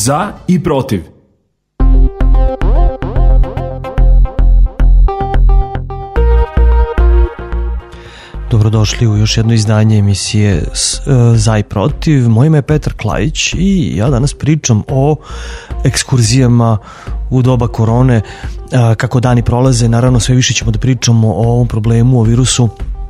Za i protiv. Dobrodošli u još jedno izdanje emisije Za i protiv. Moje ime je Petar Klajić i ja danas pričam o ekskurzijama u doba korone, kako dani prolaze. Naravno, sve više ćemo da pričamo o ovom problemu, o virusu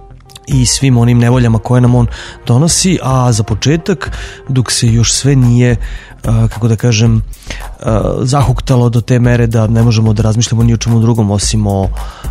i svim onim nevoljama koje nam on donosi, a za početak, dok se još sve nije, kako da kažem, zahuktalo do te mere da ne možemo da razmišljamo ni o čemu drugom osim o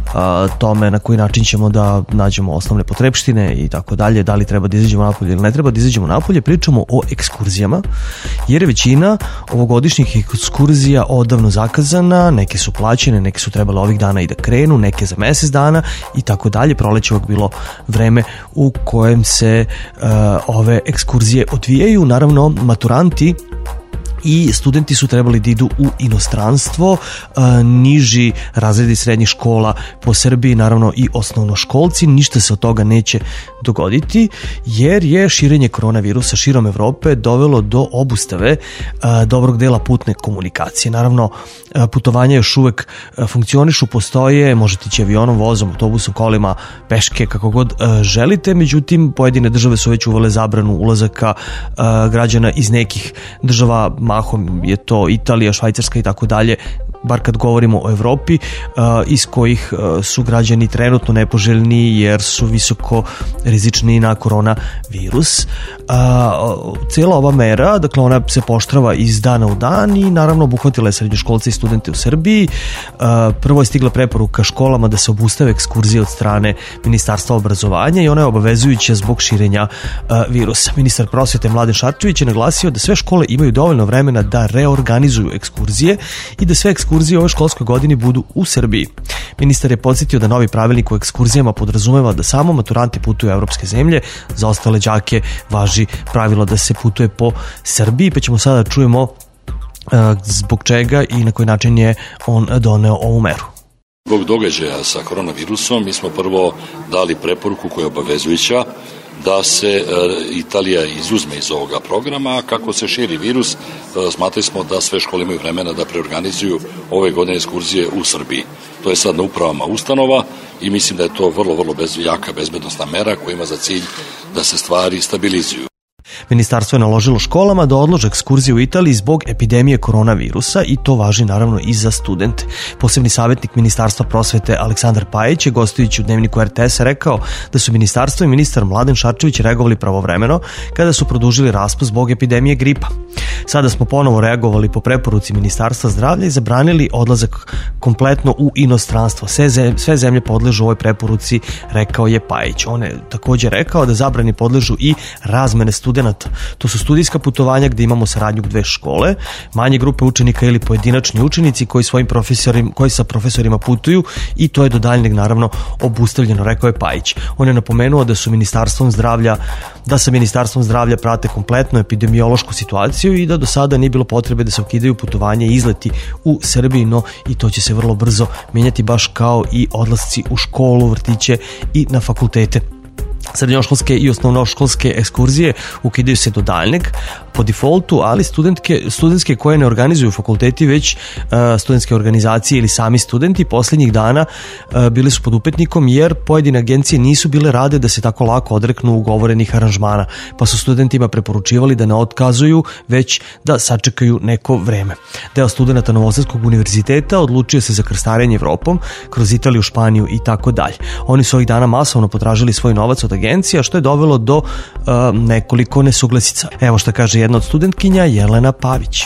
tome na koji način ćemo da nađemo osnovne potrepštine i tako dalje, da li treba da izađemo napolje ili ne treba da izađemo napolje, pričamo o ekskurzijama, jer je većina ovogodišnjih ekskurzija odavno zakazana, neke su plaćene, neke su trebale ovih dana i da krenu, neke za mesec dana i tako dalje. Proleće ovog bilo vreme u kojem se ove ekskurzije odvijaju. Naravno, maturanti i studenti su trebali da idu u inostranstvo, niži razredi srednjih škola po Srbiji, naravno i osnovnoškolci. Ništa se od toga neće dogoditi, jer je širenje koronavirusa širom Evrope dovelo do obustave dobrog dela putne komunikacije. Naravno, putovanja još uvek funkcionišu, postoje, možete ići avionom, vozom, autobusom, kolima, peške, kako god želite, međutim, pojedine države su već uvele zabranu ulazaka građana iz nekih država, mahom je to Italija, Švajcarska i tako dalje, bar kad govorimo o Evropi, iz kojih su građani trenutno nepoželjni jer su visoko rizični na koronavirus. Cijela ova mera, dakle, ona se poštrava iz dana u dan i naravno obuhvatila je srednjoškolce i studente u Srbiji. Prvo je stigla preporuka školama da se obustave ekskurzije od strane Ministarstva obrazovanja i ona je obavezujuća zbog širenja virusa. Ministar prosvete Mladen Šarčević je naglasio da sve škole imaju dovoljno vremena da reorganizuju ekskurzije i da sve ekskurzije u ovoj školskoj godini budu u Srbiji. Ministar je podsjetio da novi pravilnik o ekskurzijama podrazumeva da samo maturanti putuju u evropske zemlje, za ostale đake važi pravilo da se putuje po Srbiji, pa ćemo sada da čujemo zbog čega i na koji način je on doneo ovu meru. Zbog događaja sa koronavirusom mi smo prvo dali preporuku koja je obavezujuća da se Italija izuzme iz ovoga programa, a kako se širi virus, smatrali smo da sve škole imaju vremena da preorganizuju ove godine ekskurzije u Srbiji. To je sad na upravama ustanova i mislim da je to vrlo jaka bezbednosna mera koja ima za cilj da se stvari stabilizuju. Ministarstvo je naložilo školama da odlože ekskurzije u Italiji zbog epidemije koronavirusa i to važi naravno i za studente. Posebni savjetnik Ministarstva prosvete Aleksandar Pajić je gostujući u Dnevniku RTS rekao da su ministarstvo i ministar Mladen Šarčević reagovali pravovremeno kada su produžili raspust zbog epidemije gripa. Sada smo ponovo reagovali po preporuci Ministarstva zdravlja i zabranili odlazak kompletno u inostranstvo. Sve zemlje podležu ovoj preporuci, rekao je Pajić. On je također rekao da zabrani podležu i razmene studenata. To su studijska putovanja gde imamo saradnju dve škole, manje grupe učenika ili pojedinačni učenici koji sa profesorima putuju i to je do daljnjeg naravno obustavljeno, rekao je Pajić. On je napomenuo da sa Ministarstvom zdravlja prate kompletnu epidemiološku situaciju i da do sada nije bilo potrebe da se ukidaju putovanja i izleti u Srbiji, no i to će se vrlo brzo mijenjati, baš kao i odlasci u školu, vrtiće i na fakultete. Srednjoškolske i osnovnoškolske ekskurzije ukidaju se do daljnjeg po defaultu, ali studentske koje ne organizuju fakulteti, već studentske organizacije ili sami studenti posljednjih dana bili su pod upetnikom jer pojedine agencije nisu bile rade da se tako lako odreknu ugovorenih aranžmana, pa su studentima preporučivali da ne otkazuju, već da sačekaju neko vreme. Deo studenta Novosadskog univerziteta odlučio se za krstarenje Evropom kroz Italiju, Španiju i tako dalje. Oni su ovih dana masovno potražili svoj novac od agencija, što je dovelo do nekoliko nesuglasica. Evo šta kaže jedna od studentkinja, Jelena Pavić.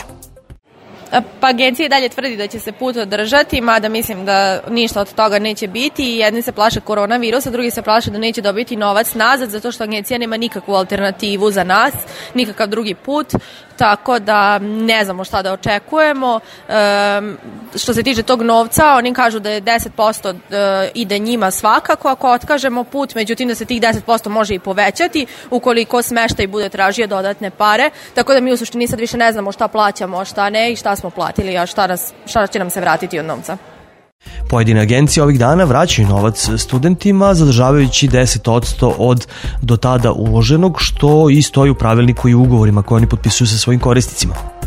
Pa agencija i dalje tvrdi da će se put održati, mada mislim da ništa od toga neće biti. Jedni se plaše koronavirusa, drugi se plaše da neće dobiti novac nazad, zato što agencija nema nikakvu alternativu za nas, nikakav drugi put, tako da ne znamo šta da očekujemo. Što se tiče tog novca, oni kažu da je 10% ide njima svakako ako otkažemo put, međutim da se tih 10% može i povećati ukoliko smeštaj bude tražio dodatne pare, tako da mi u suštini sad više ne znamo šta plaćamo, a šta ne i šta smo platili, a šta će nam se vratiti od novca. Pojedine agencije ovih dana vraćaju novac studentima, zadržavajući 10% od do tada uloženog, što i stoji u pravilniku i ugovorima koje oni potpisuju sa svojim korisnicima.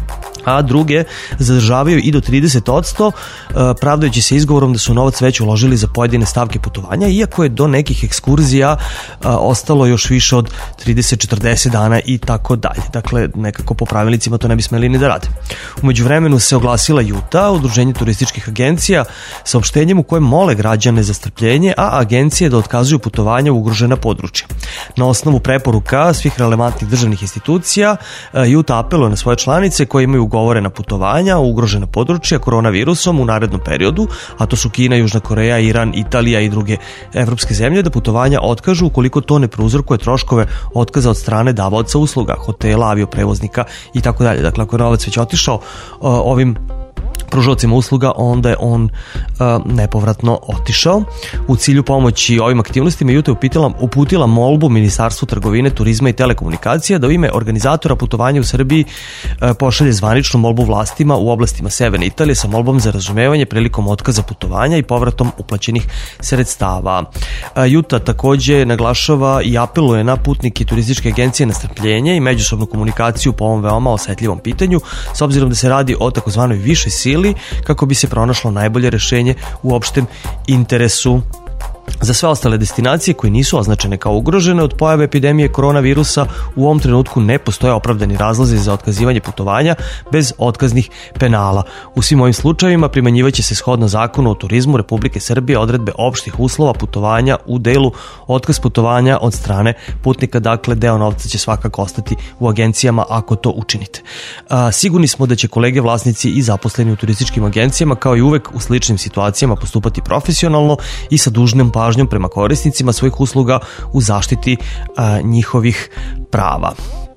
a druge zadržavaju i do 30%, pravdajući se izgovorom da su novac već uložili za pojedine stavke putovanja, iako je do nekih ekskurzija ostalo još više od 30-40 dana i tako dalje. Dakle, nekako po pravilnicima to ne bi smeli ni da rade. Umeđu vremenu se oglasila Juta, udruženje turističkih agencija, saopštenjem u kojem mole građane za strpljenje, a agencije da otkazuju putovanja u ugrožena područja. Na osnovu preporuka svih relevantnih državnih institucija, Juta apeluje na svoje članice koje imaju ugovorena putovanja u ugrožena područja koronavirusom u narednom periodu, a to su Kina, Južna Koreja, Iran, Italija i druge evropske zemlje, da putovanja otkažu ukoliko to ne prouzrokuje troškove otkaza od strane davaoca usluga, hotela, avioprevoznika i tako dalje. Dakle, ako je novac već otišao ovim pružaocima usluga, onda je on nepovratno otišao. U cilju pomoći ovim aktivnostima Juta je uputila molbu Ministarstvu trgovine, turizma i telekomunikacija da u ime organizatora putovanja u Srbiji pošalje zvaničnu molbu vlastima u oblastima Severne Italije sa molbom za razumevanje prilikom otkaza putovanja i povratom uplaćenih sredstava. Juta takođe naglašava i apeluje na putnike turističke agencije na strpljenje i međusobnu komunikaciju po ovom veoma osetljivom pitanju, s obzirom da se radi o takozvanoj višoj sili, kako bi se pronašlo najbolje rešenje u opštem interesu. Za sve ostale destinacije koje nisu označene kao ugrožene od pojave epidemije koronavirusa, u ovom trenutku ne postoje opravdani razlozi za otkazivanje putovanja bez otkaznih penala. U svim ovim slučajevima primenjivaće se shodno Zakonu o turizmu Republike Srbije odredbe opštih uslova putovanja u delu otkaz putovanja od strane putnika. Dakle, deo novca će svakako ostati u agencijama ako to učinite. Sigurni smo da će kolege vlasnici i zaposleni u turističkim agencijama kao i uvek u sličnim situacijama postupati profesionalno i sa dužnom pažnjom prema korisnicima svojih usluga u zaštiti njihovih prava.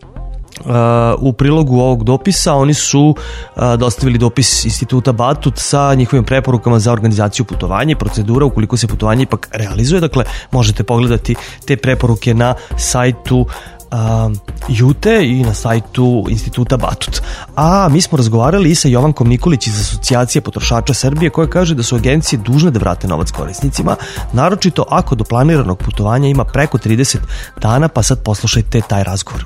U prilogu ovog dopisa oni su dostavili dopis Instituta Batut sa njihovim preporukama za organizaciju putovanja i procedura ukoliko se putovanje ipak realizuje. Dakle, možete pogledati te preporuke na sajtu Jute i na sajtu Instituta Batut. A mi smo razgovarali i sa Jovankom Nikolić iz Asocijacije potrošača Srbije, koja kaže da su agencije dužne da vrate novac korisnicima, naročito ako do planiranog putovanja ima preko 30 dana, pa sad poslušajte taj razgovor.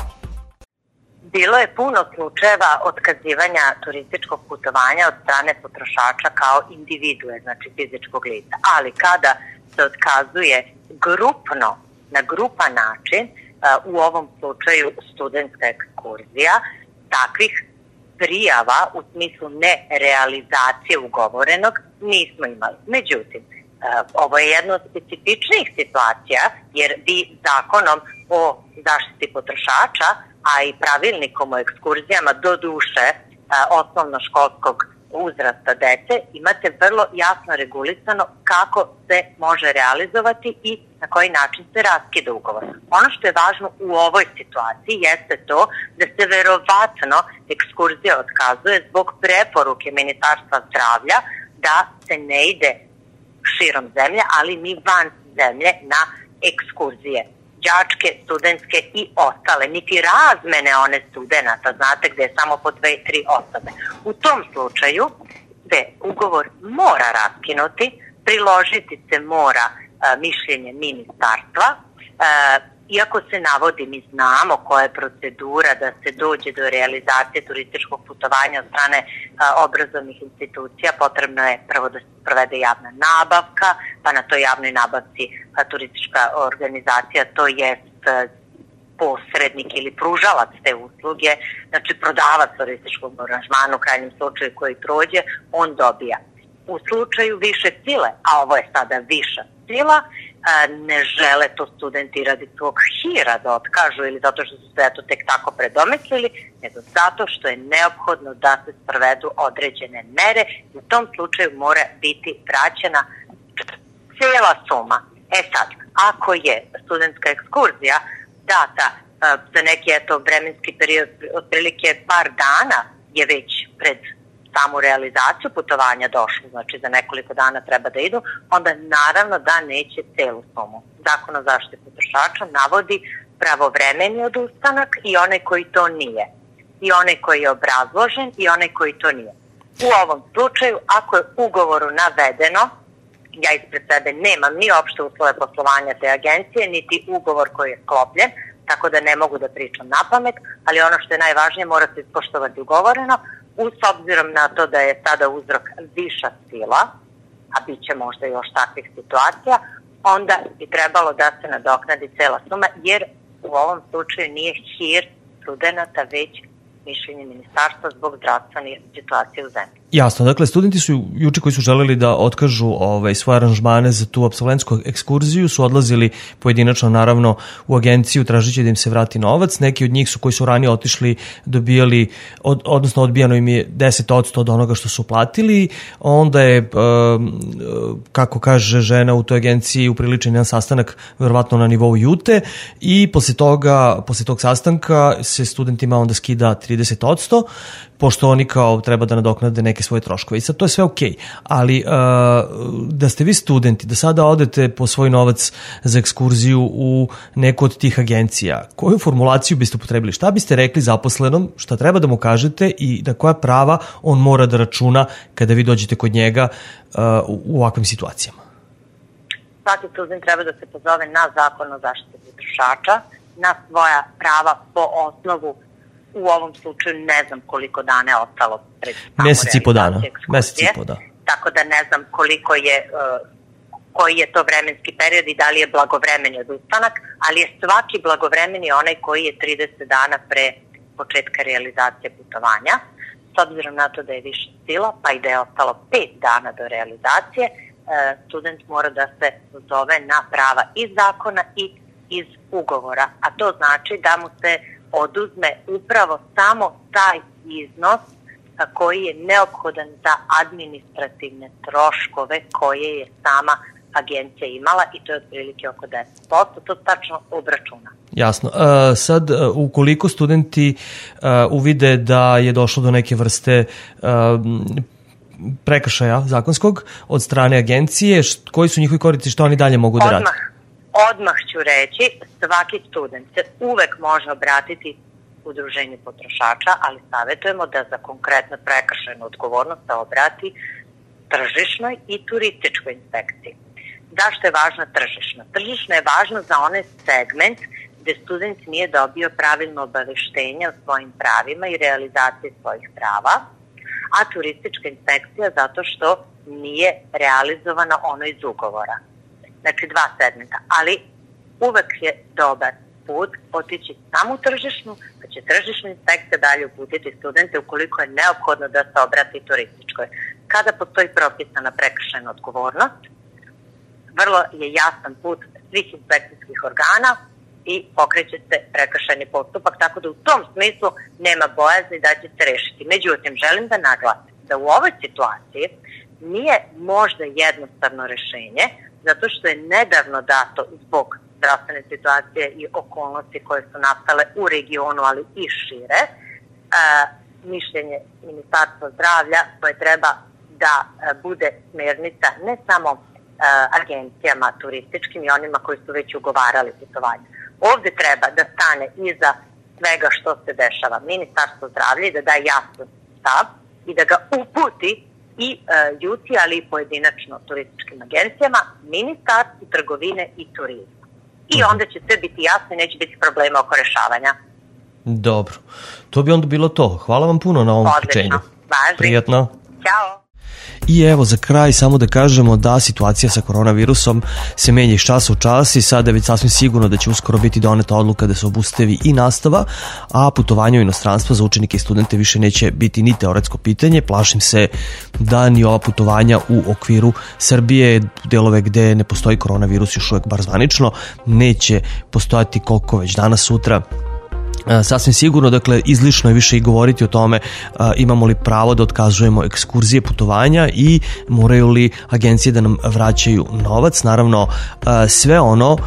Bilo je puno slučajeva otkazivanja turističkog putovanja od strane potrošača kao individue, znači fizičkog lica, ali kada se otkazuje grupno, na grupan način, u ovom slučaju studentska ekskurzija, takvih prijava u smislu nerealizacije ugovorenog nismo imali. Međutim, ovo je jedna od specifičnih situacija, jer vi zakonom o zaštiti potrošača, a i pravilnikom o ekskurzijama do duše osnovnoškolskog uzrasta dece, imate vrlo jasno regulisano kako se može realizovati i na koji način se raskida ugovor. Ono što je važno u ovoj situaciji jeste to da se verovatno ekskurzija otkazuje zbog preporuke Ministarstva zdravlja da se ne ide širom zemlje, ali ni van zemlje na ekskurzije. Đačke, studentske i ostale, niti razmene one studenata, znate, gde je samo po 2-3 osobe. U tom slučaju gde ugovor mora raskinuti, priložiti se mora mišljenje ministarstva, iako se navodi, mi znamo koja je procedura da se dođe do realizacije turističkog putovanja od strane obrazovnih institucija, potrebno je prvo da se provede javna nabavka, pa na toj javnoj nabavci turistička organizacija, to jest posrednik ili pružalac te usluge, znači prodavac turističkog aranžmana, u krajnjem slučaju koji prođe, on dobija. U slučaju više sile, a ovo je sada viša sila, ne žele to studenti radi svog hira da otkažu ili zato što su se eto tek tako predomislili, nego zato što je neophodno da se sprovedu određene mere i u tom slučaju mora biti vraćena cijela suma. E sad, ako je studentska ekskurzija data za neki vremenski period, otprilike par dana je već pred samu realizaciju putovanja došlo, znači za nekoliko dana treba da idu, onda naravno da neće celu sumu. Zakon o zaštiti potrošača navodi pravovremeni odustanak i onaj koji to nije. I onaj koji je obrazložen i onaj koji to nije. U ovom slučaju, ako je ugovoru navedeno, ja ispred sebe nemam ni opšte uslove poslovanja te agencije, niti ugovor koji je sklopljen, tako da ne mogu da pričam na pamet, ali ono što je najvažnije mora se ispoštovati ugovoreno, s obzirom na to da je sada uzrok viša sila, a bit će možda još takvih situacija, onda bi trebalo da se nadoknadi cela suma, jer u ovom slučaju nije hir studenata, već mišljenje ministarstva zbog zdravstvene situacije u zemlji. Jasno, dakle, studenti su juče koji su želeli da otkažu svoje aranžmane za tu apsolventsku ekskurziju su odlazili pojedinačno, naravno, u agenciju tražeći da im se vrati novac. Neki od njih su koji su ranije otišli dobijali, odnosno odbijano im je 10% od onoga što su platili. Onda je, kako kaže žena u toj agenciji, upriličen jedan sastanak verovatno na nivou jute i posle tog sastanka se studentima onda skida 30%, pošto oni kao treba da nadoknade neke svoje troškove. I sad to je sve okej, ali da ste vi studenti, da sada odete po svoj novac za ekskurziju u neku od tih agencija, koju formulaciju biste upotrebili? Šta biste rekli zaposlenom, šta treba da mu kažete i na koja prava on mora da računa kada vi dođete kod njega u ovakvim situacijama? Svaki student treba da se pozove na zakon o zaštiti potrošača, na svoja prava po osnovu, u ovom slučaju ne znam koliko dana je ostalo pred samu realizaciju ekskurzije, tako da ne znam koliko je, koji je to vremenski period i da li je blagovremeni odustanak, ali je svaki blagovremeni onaj koji je 30 dana pre početka realizacije putovanja. S obzirom na to da je više sila, pa i da je ostalo 5 dana do realizacije, student mora da se pozove na prava iz zakona i iz ugovora, a to znači da mu se oduzme upravo samo taj iznos koji je neophodan za administrativne troškove koje je sama agencija imala i to je otprilike oko 10%, to tačno obračuna. Jasno. Sad, ukoliko studenti uvide da je došlo do neke vrste prekršaja zakonskog od strane agencije, koji su njihovi koristi, što oni dalje mogu da rade? Odmah ću reći, svaki student se uvek može obratiti udruženju potrošača, ali savjetujemo da za konkretno prekršajnu odgovornost se obrati tržišnoj i turističkoj inspekciji. Zašto je važna tržišna? Tržišna je važna za onaj segment gde student nije dobio pravilno obaveštenje o svojim pravima i realizaciji svojih prava, a turistička inspekcija zato što nije realizovana ono iz ugovora. Znači 2 segmenta, ali uvek je dobar put otići samo u tržišnu, pa će tržišna inspekcija dalje uputiti studente ukoliko je neophodno da se obrati turističkoj. Kada postoji propisana prekršajna odgovornost, vrlo je jasan put svih inspekcijskih organa i pokreće se prekršajni postupak, tako da u tom smislu nema bojazni da će se rešiti. Međutim, želim da naglasim da u ovoj situaciji nije možda jednostavno rešenje, zato što je nedavno dato zbog zdravstvene situacije i okolnosti koje su nastale u regionu, ali i šire, mišljenje Ministarstva zdravlja koje treba da bude smernica ne samo agencijama turističkim i onima koji su već ugovarali putovanje. Ovde treba da stane iza svega što se dešava Ministarstvo zdravlja i da da jasan stav i da ga uputi i juti, ali i pojedinačno turističkim agencijama, Ministarstvu trgovine i turizma. I onda će sve biti jasno i neće biti problema oko rešavanja. Dobro. To bi onda bilo to. Hvala vam puno na ovom uključenju. Važi. Prijatno. Ćao. I evo za kraj samo da kažemo da situacija sa koronavirusom se menja iz časa u čas i sada je već sasvim sigurno da će uskoro biti doneta odluka da se obustavi i nastava, a putovanje u inostranstvo za učenike i studente više neće biti ni teoretsko pitanje. Plašim se da ni ova putovanja u okviru Srbije, delove gde ne postoji koronavirus još uvek bar zvanično, neće postojati koliko već danas sutra. Sasvim sigurno, dakle, izlišno je više i govoriti o tome imamo li pravo da otkazujemo ekskurzije, putovanja i moraju li agencije da nam vraćaju novac. Naravno, sve ono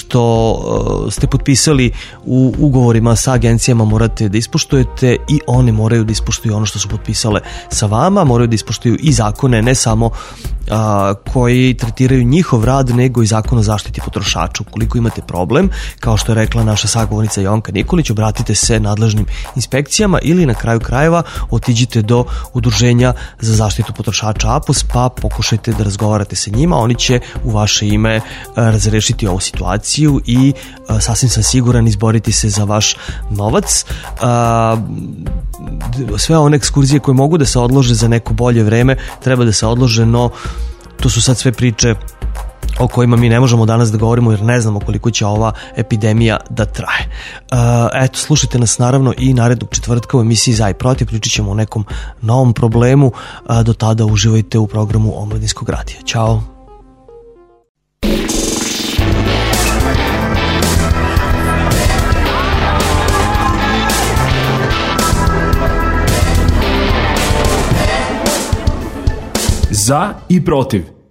što ste potpisali u ugovorima sa agencijama morate da ispoštujete i one moraju da ispoštuju ono što su potpisale sa vama, moraju da ispoštuju i zakone, ne samo koji tretiraju njihov rad nego i Zakon o zaštiti potrošača. Ukoliko imate problem, kao što je rekla naša sagovornica Jonka Nikolić, obratite se nadležnim inspekcijama ili na kraju krajeva otiđite do Udruženja za zaštitu potrošača APOS, pa pokušajte da razgovarate sa njima. Oni će u vaše ime razrešiti ovu situaciju i sasvim sam siguran izboriti se za vaš novac. Sve one ekskurzije koje mogu da se odlože za neko bolje vreme treba da se odlože, no to su sad sve priče o kojima mi ne možemo danas da govorimo jer ne znamo koliko će ova epidemija da traje. Eto, slušajte nas naravno i narednog četvrtka u emisiji Za i protiv, pričat ćemo o nekom novom problemu. Do tada uživajte u programu Omladinskog radija. Ćao! Za i protiv.